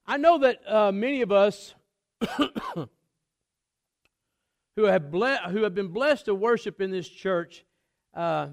I know that many of us who have been blessed to worship in this church, you're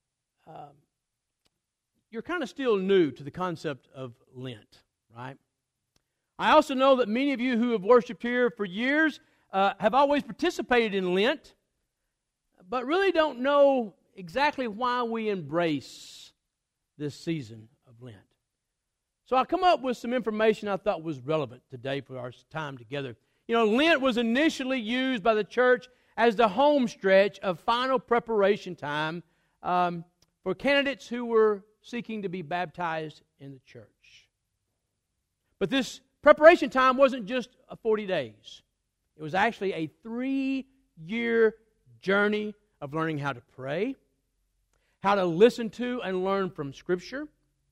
kind of still new to the concept of Lent, right? I also know that many of you who have worshiped here for years have always participated in Lent, but really don't know exactly why we embrace this season of Lent. So I come up with some information I thought was relevant today for our time together. You know, Lent was initially used by the church as the home stretch of final preparation time for candidates who were seeking to be baptized in the church. But this preparation time wasn't just 40 days. It was actually a 3-year journey of learning how to pray, how to listen to and learn from Scripture,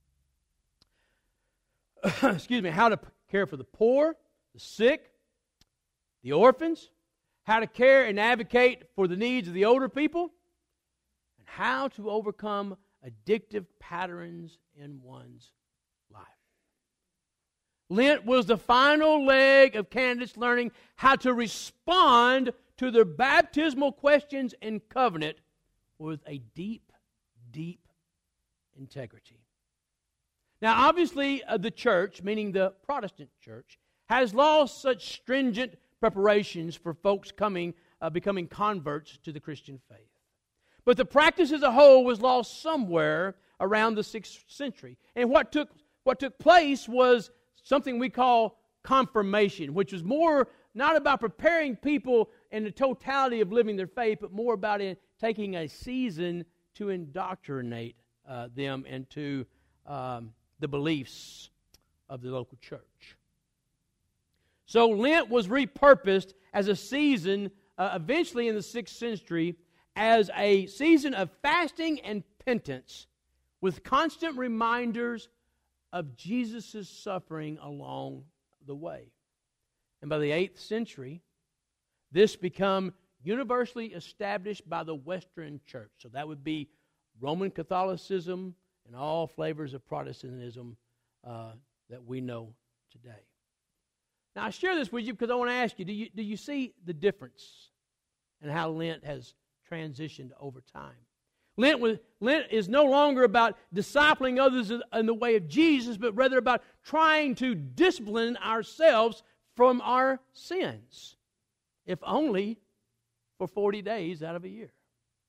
how to care for the poor, the sick, the orphans, how to care and advocate for the needs of the older people, and how to overcome addictive patterns in one's life. Lent was the final leg of candidates learning how to respond to their baptismal questions and covenant with a deep, deep integrity. Now, obviously, the church, meaning the Protestant church, has lost such stringent preparations for folks becoming converts to the Christian faith. But the practice as a whole was lost somewhere around the 6th century. And what took place was something we call confirmation, which was more not about preparing people in the totality of living their faith, but more about taking a season to indoctrinate them into the beliefs of the local church. So Lent was repurposed as a season, eventually in the 6th century, as a season of fasting and penance with constant reminders of Jesus' suffering along the way. And by the 8th century, this became universally established by the Western church. So that would be Roman Catholicism and all flavors of Protestantism that we know today. Now, I share this with you because I want to ask you, do you see the difference in how Lent has transitioned over time? Lent is no longer about discipling others in the way of Jesus, but rather about trying to discipline ourselves from our sins, if only for 40 days out of a year.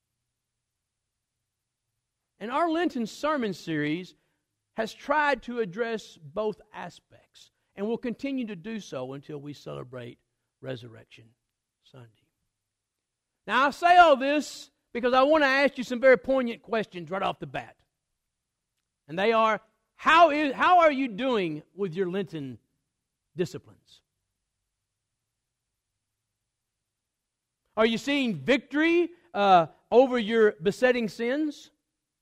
And our Lenten sermon series has tried to address both aspects, and will continue to do so until we celebrate Resurrection Sunday. Now, I say all this because I want to ask you some very poignant questions right off the bat. And they are, how are you doing with your Lenten disciplines? Are you seeing victory over your besetting sins?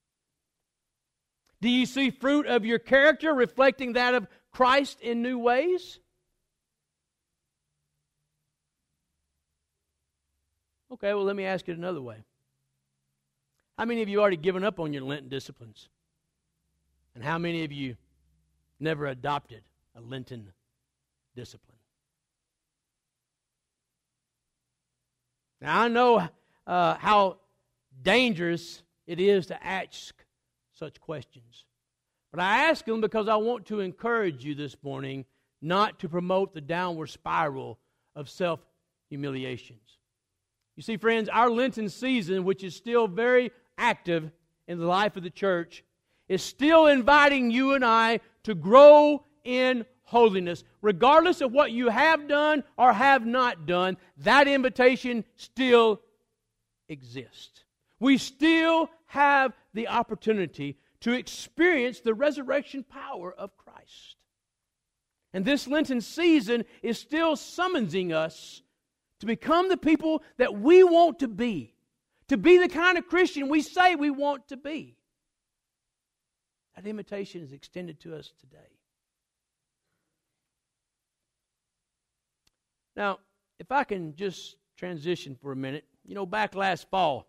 Do you see fruit of your character reflecting that of Christ in new ways? Okay, well, let me ask it another way. How many of you already given up on your Lenten disciplines? And how many of you never adopted a Lenten discipline? Now, I know how dangerous it is to ask such questions. But I ask them because I want to encourage you this morning not to promote the downward spiral of self-humiliations. You see, friends, our Lenten season, which is still very active in the life of the church, is still inviting you and I to grow in holiness. Regardless of what you have done or have not done, that invitation still exists. We still have the opportunity to experience the resurrection power of Christ. And this Lenten season is still summoning us to become the people that we want to be the kind of Christian we say we want to be. That invitation is extended to us today. Now, if I can just transition for a minute, back last fall,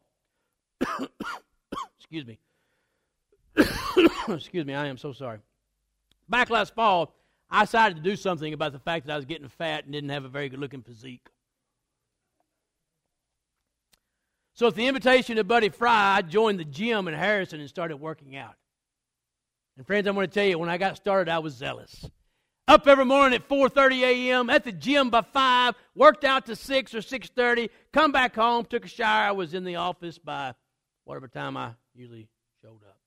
excuse me, I am so sorry. Back last fall, I decided to do something about the fact that I was getting fat and didn't have a very good-looking physique. So at the invitation of Buddy Fry, I joined the gym in Harrison and started working out. And friends, I'm going to tell you, when I got started, I was zealous. Up every morning at 4:30 a.m., at the gym by 5, worked out to 6 or 6:30, come back home, took a shower. I was in the office by whatever time I usually showed up.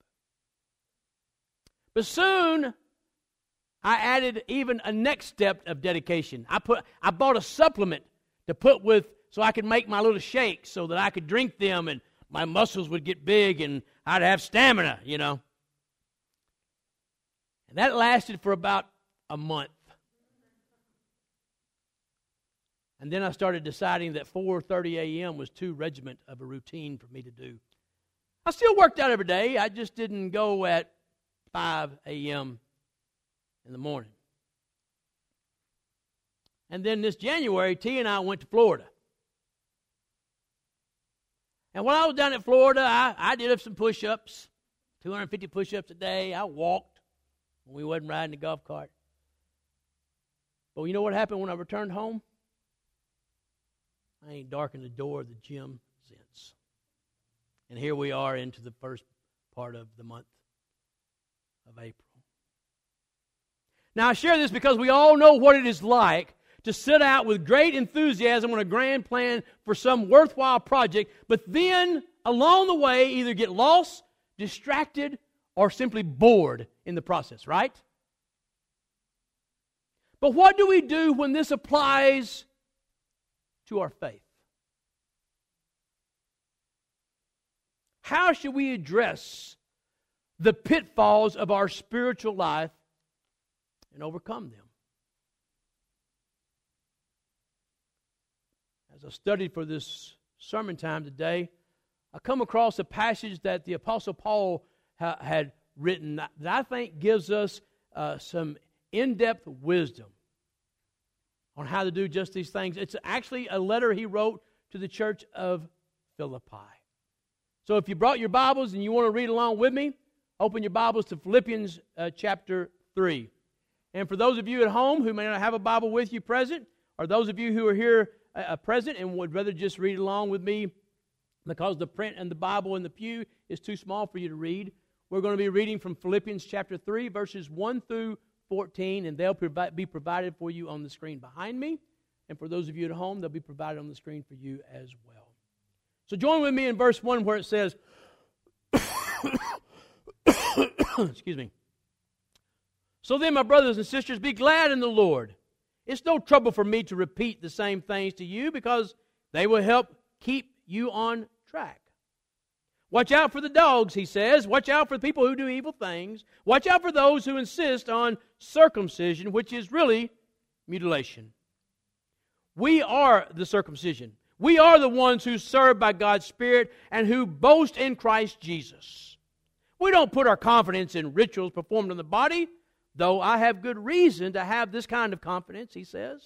But soon, I added even a next step of dedication. I bought a supplement to put with, so I could make my little shakes so that I could drink them and my muscles would get big and I'd have stamina, you know. And that lasted for about a month. And then I started deciding that 4:30 a.m. was too regiment of a routine for me to do. I still worked out every day. I just didn't go at 5 a.m. in the morning. And then this January, T and I went to Florida. And while I was down in Florida, I did some push-ups, 250 push-ups a day. I walked when we wasn't riding the golf cart. But you know what happened when I returned home? I ain't darkened the door of the gym since. And here we are into the first part of the month of April. Now, I share this because we all know what it is like to set out with great enthusiasm on a grand plan for some worthwhile project, but then, along the way, either get lost, distracted, or simply bored in the process, right? But what do we do when this applies to our faith? How should we address the pitfalls of our spiritual life and overcome them? As I studied for this sermon time today, I come across a passage that the Apostle Paul had written that I think gives us some in-depth wisdom on how to do just these things. It's actually a letter he wrote to the church of Philippi. So if you brought your Bibles and you want to read along with me, open your Bibles to Philippians chapter 3. And for those of you at home who may not have a Bible with you present, or those of you who are here present and would rather just read along with me because the print and the Bible in the pew is too small for you to read, we're going to be reading from Philippians chapter 3, verses 1 through 14, and they'll be provided for you on the screen behind me. And for those of you at home, they'll be provided on the screen for you as well. So join with me in verse 1 where it says, excuse me. So then, my brothers and sisters, be glad in the Lord. It's no trouble for me to repeat the same things to you because they will help keep you on track. Watch out for the dogs, he says. Watch out for the people who do evil things. Watch out for those who insist on circumcision, which is really mutilation. We are the circumcision. We are the ones who serve by God's Spirit and who boast in Christ Jesus. We don't put our confidence in rituals performed on the body, though I have good reason to have this kind of confidence, he says.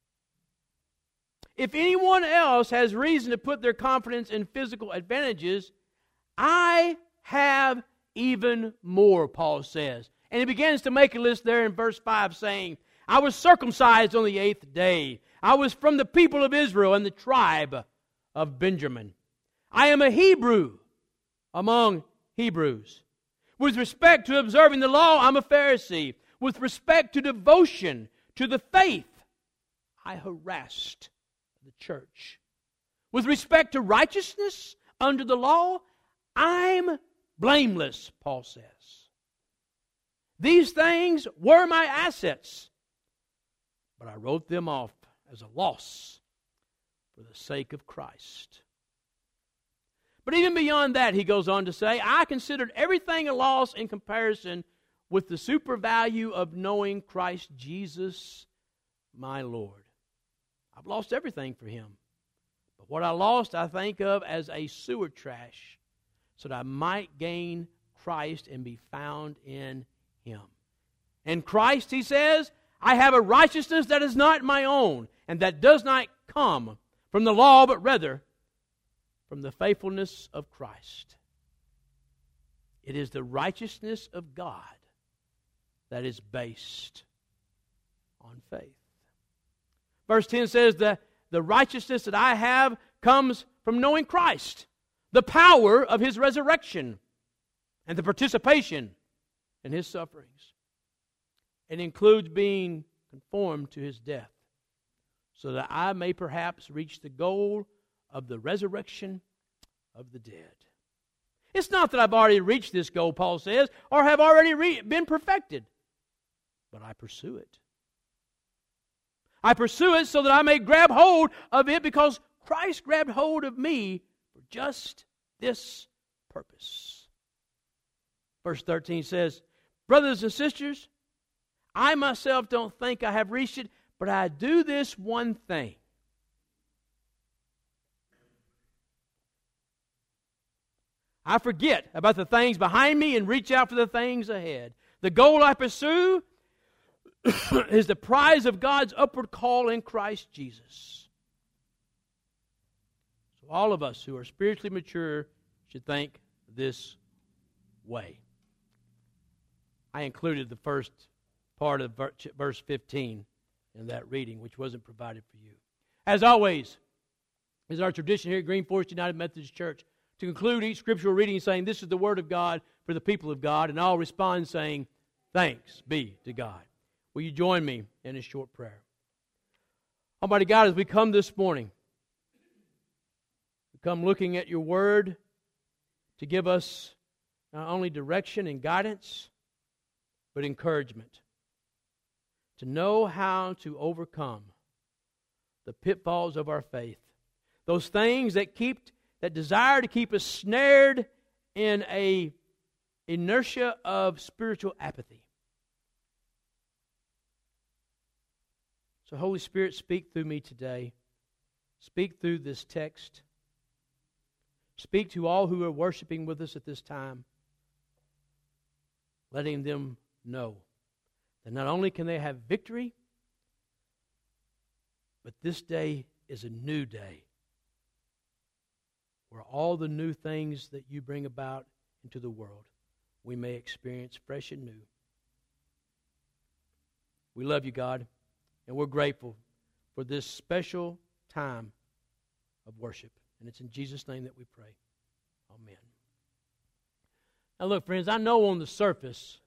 If anyone else has reason to put their confidence in physical advantages, I have even more, Paul says. And he begins to make a list there in verse 5 saying, I was circumcised on the 8th day. I was from the people of Israel and the tribe of Benjamin. I am a Hebrew among Hebrews. With respect to observing the law, I'm a Pharisee. With respect to devotion to the faith, I harassed the church. With respect to righteousness under the law, I'm blameless, Paul says. These things were my assets, but I wrote them off as a loss for the sake of Christ. But even beyond that, he goes on to say, I considered everything a loss in comparison with the super value of knowing Christ Jesus, my Lord. I've lost everything for him. But what I lost, I think of as a sewer trash, so that I might gain Christ and be found in him. In Christ, he says, I have a righteousness that is not my own, and that does not come from the law, but rather from the faithfulness of Christ. It is the righteousness of God that is based on faith. Verse 10 says that the righteousness that I have comes from knowing Christ, the power of His resurrection, and the participation in His sufferings. It includes being conformed to His death, so that I may perhaps reach the goal of the resurrection of the dead. It's not that I've already reached this goal, Paul says, or have already been perfected, but I pursue it. I pursue it so that I may grab hold of it because Christ grabbed hold of me for just this purpose. Verse 13 says, brothers and sisters, I myself don't think I have reached it, but I do this one thing. I forget about the things behind me and reach out for the things ahead. The goal I pursue is the prize of God's upward call in Christ Jesus. So all of us who are spiritually mature should think this way. I included the first part of verse 15 in that reading, which wasn't provided for you. As always, is our tradition here at Green Forest United Methodist Church to conclude each scriptural reading saying, this is the word of God for the people of God, and I'll respond saying, thanks be to God. Will you join me in a short prayer? Almighty God, as we come this morning, we come looking at your word to give us not only direction and guidance, but encouragement to know how to overcome the pitfalls of our faith. Those things that desire to keep us snared in a inertia of spiritual apathy. So Holy Spirit, speak through me today. Speak through this text. Speak to all who are worshiping with us at this time, letting them know that not only can they have victory, but this day is a new day where all the new things that you bring about into the world we may experience fresh and new. We love you, God, and we're grateful for this special time of worship. And it's in Jesus' name that we pray. Amen. Now look, friends, I know on the surface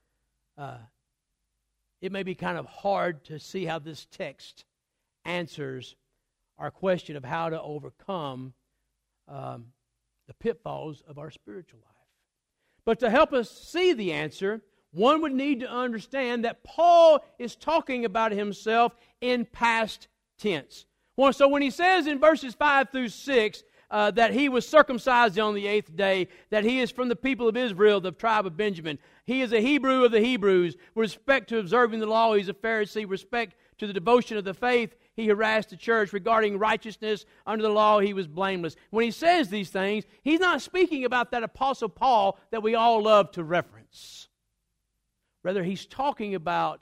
it may be kind of hard to see how this text answers our question of how to overcome the pitfalls of our spiritual life. But to help us see the answer, one would need to understand that Paul is talking about himself in past tense. Well, so when he says in verses 5 through 6 that he was circumcised on the 8th day, that he is from the people of Israel, the tribe of Benjamin, he is a Hebrew of the Hebrews, with respect to observing the law, he's a Pharisee, with respect to the devotion of the faith, he harassed the church. Regarding righteousness under the law, he was blameless. When he says these things, he's not speaking about that Apostle Paul that we all love to reference. Rather, he's talking about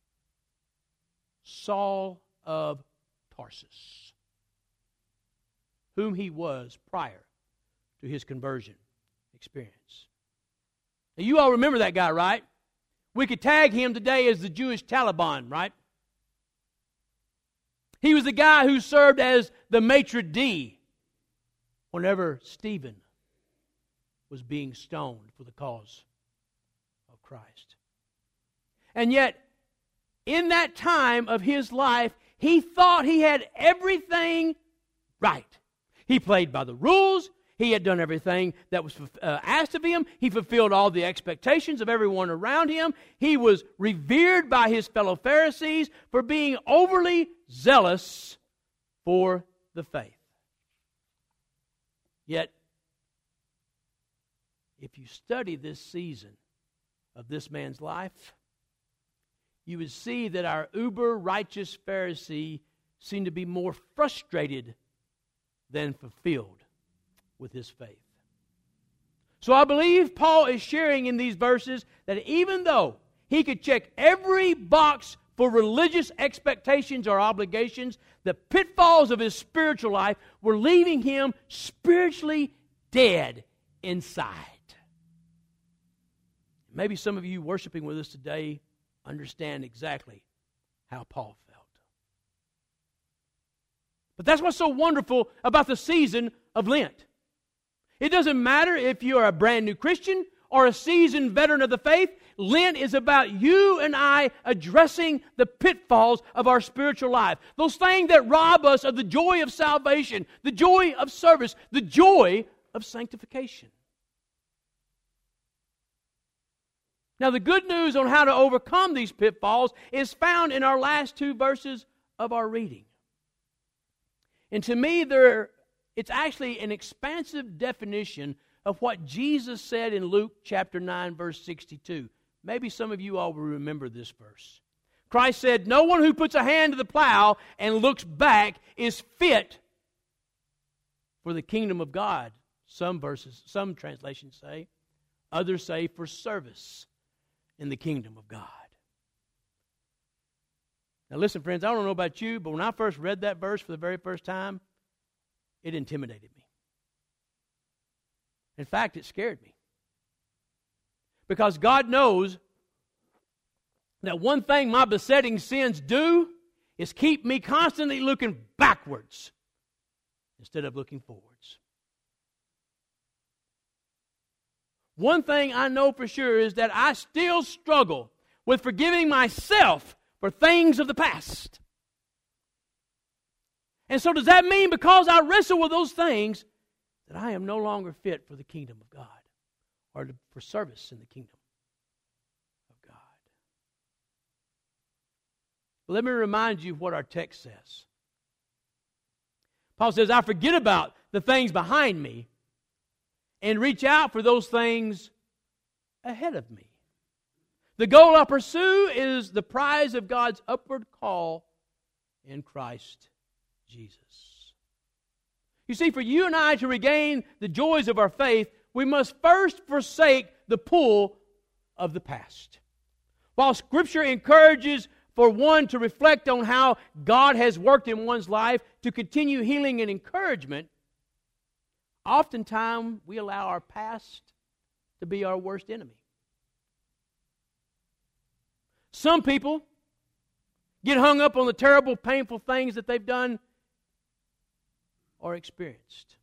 Saul of Tarsus, whom he was prior to his conversion experience. Now, you all remember that guy, right? We could tag him today as the Jewish Taliban, right? He was the guy who served as the maitre d' whenever Stephen was being stoned for the cause of Christ. And yet, in that time of his life, he thought he had everything right. He played by the rules. He had done everything that was asked of him. He fulfilled all the expectations of everyone around him. He was revered by his fellow Pharisees for being overly zealous for the faith. Yet, if you study this season of this man's life, you would see that our uber-righteous Pharisee seemed to be more frustrated than fulfilled with his faith. So I believe Paul is sharing in these verses that even though he could check every box for religious expectations or obligations, the pitfalls of his spiritual life were leaving him spiritually dead inside. Maybe some of you worshiping with us today understand exactly how Paul felt. But that's what's so wonderful about the season of Lent. It doesn't matter if you are a brand new Christian or a seasoned veteran of the faith. Lent is about you and I addressing the pitfalls of our spiritual life. Those things that rob us of the joy of salvation, the joy of service, the joy of sanctification. Now, the good news on how to overcome these pitfalls is found in our last two verses of our reading. And to me, it's actually an expansive definition of what Jesus said in Luke chapter 9, verse 62. Maybe some of you all will remember this verse. Christ said, "No one who puts a hand to the plow and looks back is fit for the kingdom of God." Some translations say. Others say for service in the kingdom of God. Now listen, friends, I don't know about you, but when I first read that verse for the very first time, it intimidated me. In fact, it scared me. Because God knows that one thing my besetting sins do is keep me constantly looking backwards instead of looking forwards. One thing I know for sure is that I still struggle with forgiving myself for things of the past. And so does that mean because I wrestle with those things that I am no longer fit for the kingdom of God or for service in the kingdom of God? But let me remind you what our text says. Paul says, "I forget about the things behind me and reach out for those things ahead of me. The goal I pursue is the prize of God's upward call in Christ Jesus." You see, for you and I to regain the joys of our faith, we must first forsake the pull of the past. While Scripture encourages for one to reflect on how God has worked in one's life to continue healing and encouragement, oftentimes we allow our past to be our worst enemy. Some people get hung up on the terrible, painful things that they've done or experienced.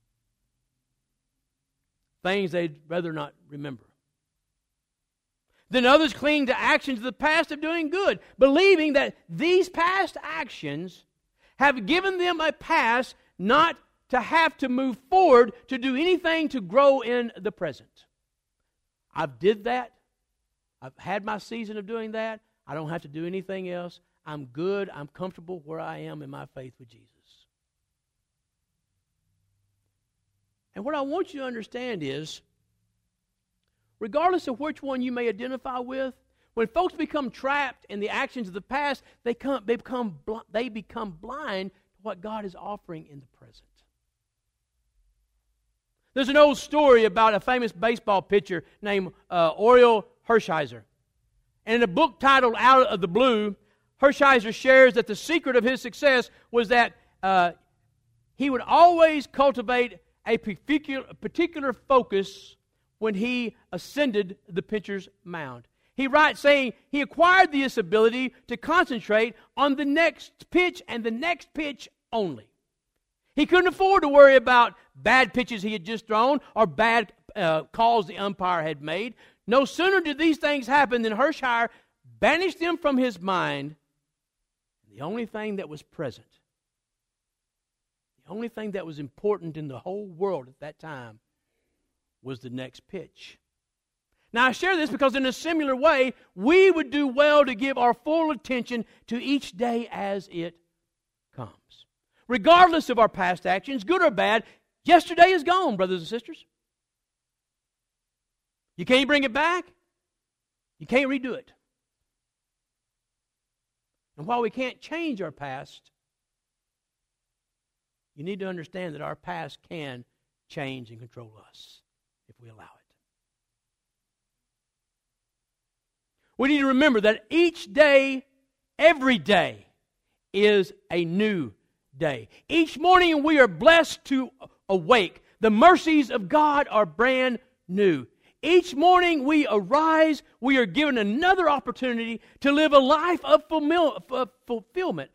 Things they'd rather not remember. Then others cling to actions of the past of doing good, believing that these past actions have given them a pass not to have to move forward to do anything to grow in the present. I've did that. I've had my season of doing that. I don't have to do anything else. I'm good. I'm comfortable where I am in my faith with Jesus. And what I want you to understand is, regardless of which one you may identify with, when folks become trapped in the actions of the past, they become blind to what God is offering in the present. There's an old story about a famous baseball pitcher named Orel Hershiser. And in a book titled Out of the Blue, Hershiser shares that the secret of his success was that he would always cultivate a particular focus when he ascended the pitcher's mound. He writes saying he acquired this ability to concentrate on the next pitch and the next pitch only. He couldn't afford to worry about bad pitches he had just thrown or bad calls the umpire had made. No sooner did these things happen than Hershiser banished them from his mind. The only thing that was present, the only thing that was important in the whole world at that time was the next pitch. Now, I share this because in a similar way, we would do well to give our full attention to each day as it comes. Regardless of our past actions, good or bad, yesterday is gone, brothers and sisters. You can't bring it back. You can't redo it. And while we can't change our past, you need to understand that our past can change and control us if we allow it. We need to remember that each day, every day, is a new day. Each morning we are blessed to awake. The mercies of God are brand new. Each morning we arise, we are given another opportunity to live a life of fulfillment.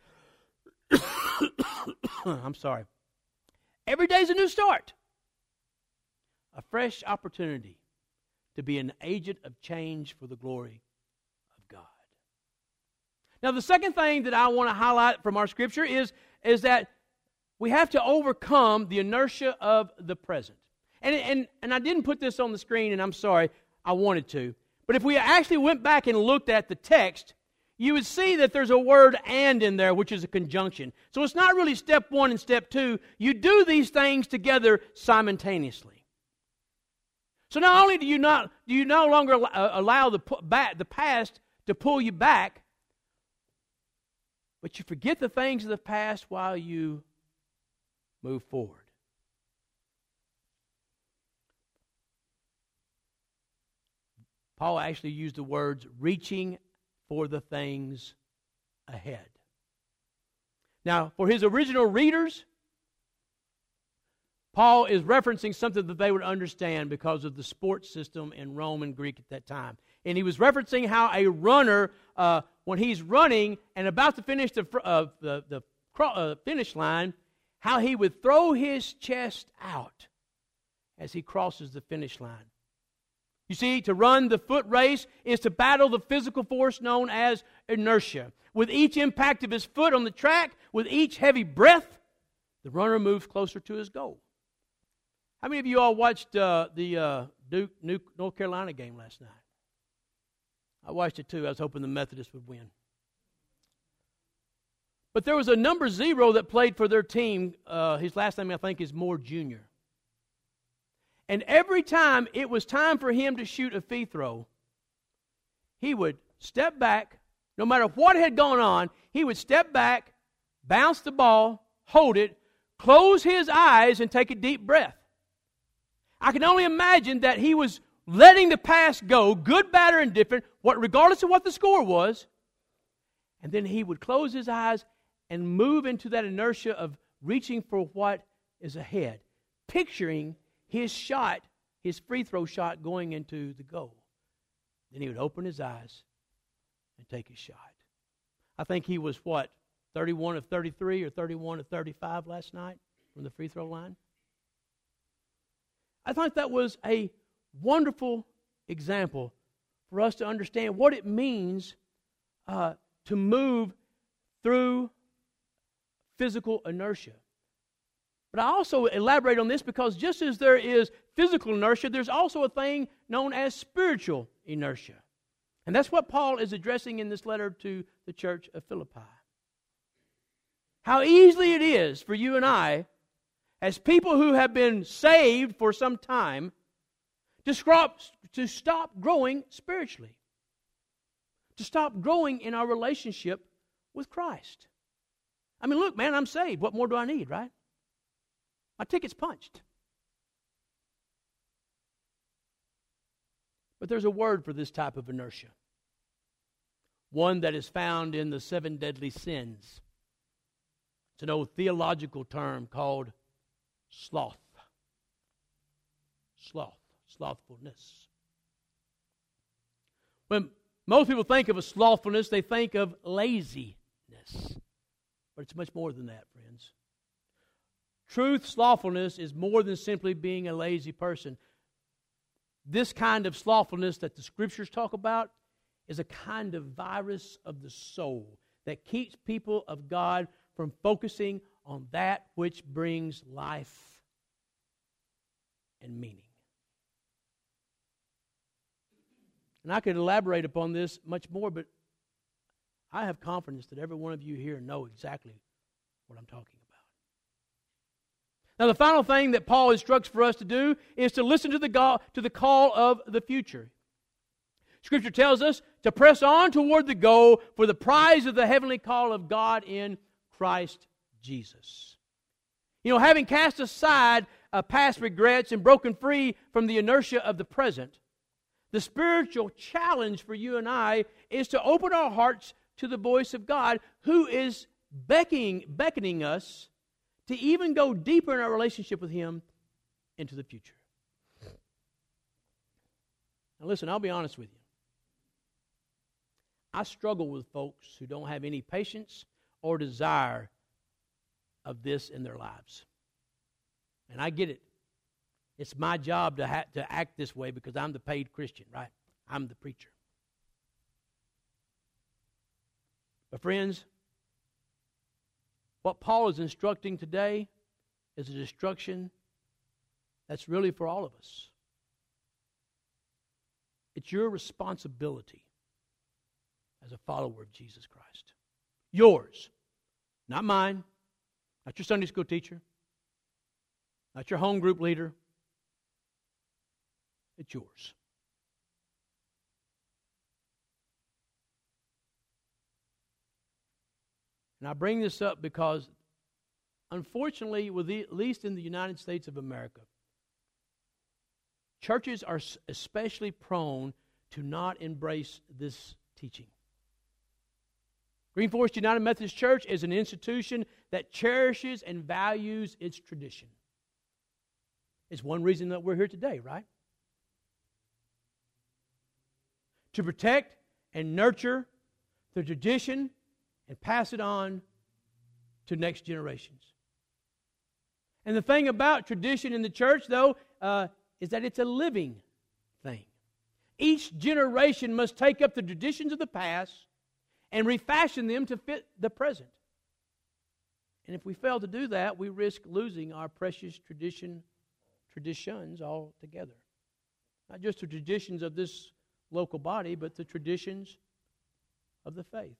I'm sorry. Every day is a new start. A fresh opportunity to be an agent of change for the glory of God. Now, the second thing that I want to highlight from our scripture is that we have to overcome the inertia of the present. And I didn't put this on the screen, and I'm sorry, I wanted to. But if we actually went back and looked at the text, you would see that there's a word "and" in there, which is a conjunction. So it's not really step one and step two. You do these things together simultaneously. So not only do you no longer allow the past to pull you back, but you forget the things of the past while you move forward. Paul actually used the words "reaching for the things ahead." Now, for his original readers, Paul is referencing something that they would understand because of the sports system in Rome and Greek at that time. And he was referencing how a runner, when he's running and about to finish the finish line, how he would throw his chest out as he crosses the finish line. You see, to run the foot race is to battle the physical force known as inertia. With each impact of his foot on the track, with each heavy breath, the runner moves closer to his goal. How many of you all watched the Duke North Carolina game last night? I watched it too. I was hoping the Methodists would win. But there was a number 0 that played for their team. His last name, I think, is Moore Jr. And every time it was time for him to shoot a free throw, he would step back. No matter what had gone on, he would step back, bounce the ball, hold it, close his eyes, and take a deep breath. I can only imagine that he was letting the past go, good, bad, or indifferent, regardless of what the score was. And then he would close his eyes and move into that inertia of reaching for what is ahead, picturing his shot, his free throw shot going into the goal. Then he would open his eyes and take his shot. I think he was 31 of 33 or 31 of 35 last night from the free throw line. I thought that was a wonderful example for us to understand what it means to move through physical inertia. But I also elaborate on this because just as there is physical inertia, there's also a thing known as spiritual inertia. And that's what Paul is addressing in this letter to the church of Philippi. How easily it is for you and I, as people who have been saved for some time, to stop growing spiritually. To stop growing in our relationship with Christ. I mean, look, man, I'm saved. What more do I need, right? My ticket's punched. But there's a word for this type of inertia. One that is found in the 7 deadly sins. It's an old theological term called sloth. Slothfulness. When most people think of a slothfulness, they think of laziness. But it's much more than that, friends. Truth slothfulness is more than simply being a lazy person. This kind of slothfulness that the Scriptures talk about is a kind of virus of the soul that keeps people of God from focusing on that which brings life and meaning. And I could elaborate upon this much more, but I have confidence that every one of you here know exactly what I'm talking about. Now, the final thing that Paul instructs for us to do is to listen to the call of the future. Scripture tells us to press on toward the goal for the prize of the heavenly call of God in Christ Jesus. You know, having cast aside past regrets and broken free from the inertia of the present, the spiritual challenge for you and I is to open our hearts to the voice of God, who is beckoning us to even go deeper in our relationship with Him into the future. Now listen, I'll be honest with you. I struggle with folks who don't have any patience or desire of this in their lives. And I get it. It's my job to act this way because I'm the paid Christian, right? I'm the preacher. But friends, what Paul is instructing today is a instruction that's really for all of us. It's your responsibility as a follower of Jesus Christ. Yours, not mine, not your Sunday school teacher, not your home group leader. It's yours. And I bring this up because, unfortunately, at least in the United States of America, churches are especially prone to not embrace this teaching. Green Forest United Methodist Church is an institution that cherishes and values its tradition. It's one reason that we're here today, right? To protect and nurture the tradition and pass it on to next generations. And the thing about tradition in the church, though, is that it's a living thing. Each generation must take up the traditions of the past and refashion them to fit the present. And if we fail to do that, we risk losing our precious traditions altogether. Not just the traditions of this local body, but the traditions of the faith.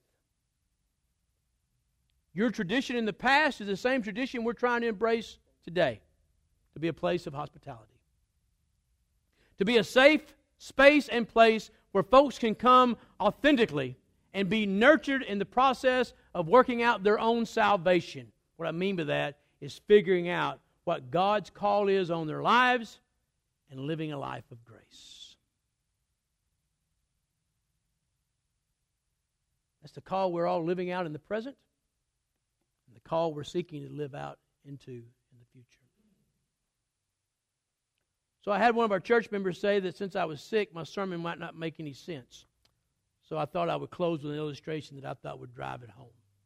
Your tradition in the past is the same tradition we're trying to embrace today, to be a place of hospitality. To be a safe space and place where folks can come authentically and be nurtured in the process of working out their own salvation. What I mean by that is figuring out what God's call is on their lives and living a life of grace. That's the call we're all living out in the present, and the call we're seeking to live out into in the future. So I had one of our church members say that since I was sick, my sermon might not make any sense. So I thought I would close with an illustration that I thought would drive it home.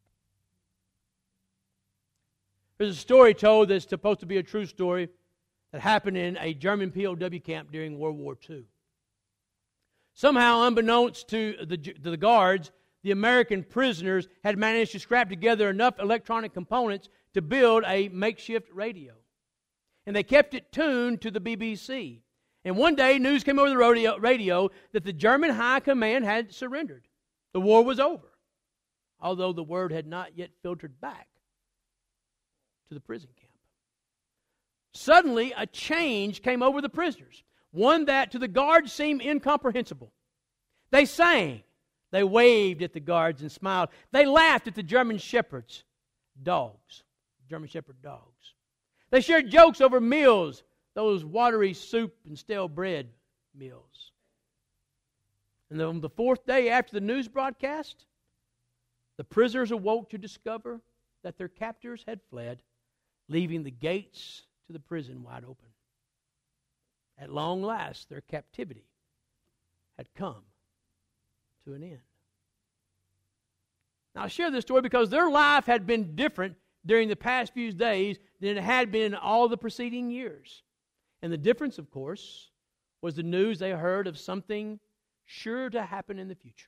There's a story told that's supposed to be a true story that happened in a German POW camp during World War II. Somehow, unbeknownst to the guards, the American prisoners had managed to scrap together enough electronic components to build a makeshift radio. And they kept it tuned to the BBC. And one day, news came over the radio that the German high command had surrendered. The war was over, although the word had not yet filtered back to the prison camp. Suddenly, a change came over the prisoners, one that to the guards seemed incomprehensible. They sang. They waved at the guards and smiled. They laughed at the German shepherds, German shepherd dogs. They shared jokes over meals, those watery soup and stale bread meals. And on the fourth day after the news broadcast, the prisoners awoke to discover that their captors had fled, leaving the gates to the prison wide open. At long last, their captivity had come to an end. Now, I share this story because their life had been different during the past few days than it had been in all the preceding years. And the difference, of course, was the news they heard of something sure to happen in the future.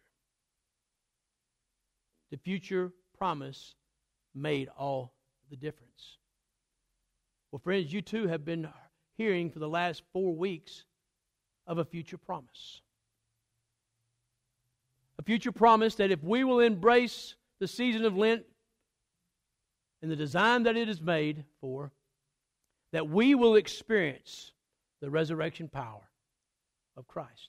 The future promise made all the difference. Well, friends, you too have been hearing for the last 4 weeks of a future promise. A future promise that if we will embrace the season of Lent and the design that it is made for, that we will experience the resurrection power of Christ.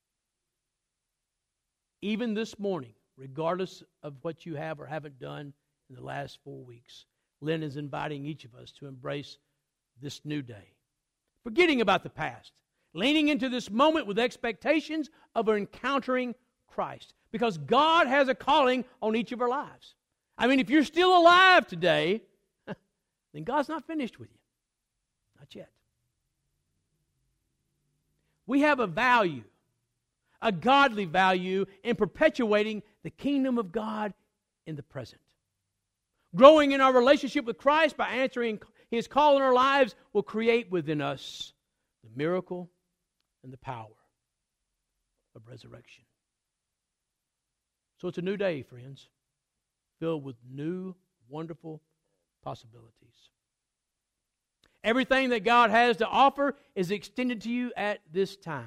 Even this morning, regardless of what you have or haven't done in the last 4 weeks, Lent is inviting each of us to embrace this new day. Forgetting about the past, leaning into this moment with expectations of encountering Christ. Because God has a calling on each of our lives. I mean, if you're still alive today, then God's not finished with you. Not yet. We have a value a godly value in perpetuating the kingdom of God in the present. Growing in our relationship with Christ by answering His call in our lives will create within us the miracle and the power of resurrection. So it's a new day, friends, filled with new, wonderful possibilities. Everything that God has to offer is extended to you at this time.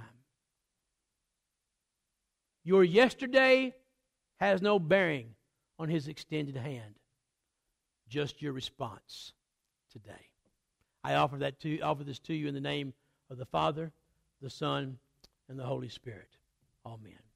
Your yesterday has no bearing on His extended hand. Just your response today. I offer this to you in the name of the Father, the Son, and the Holy Spirit. Amen.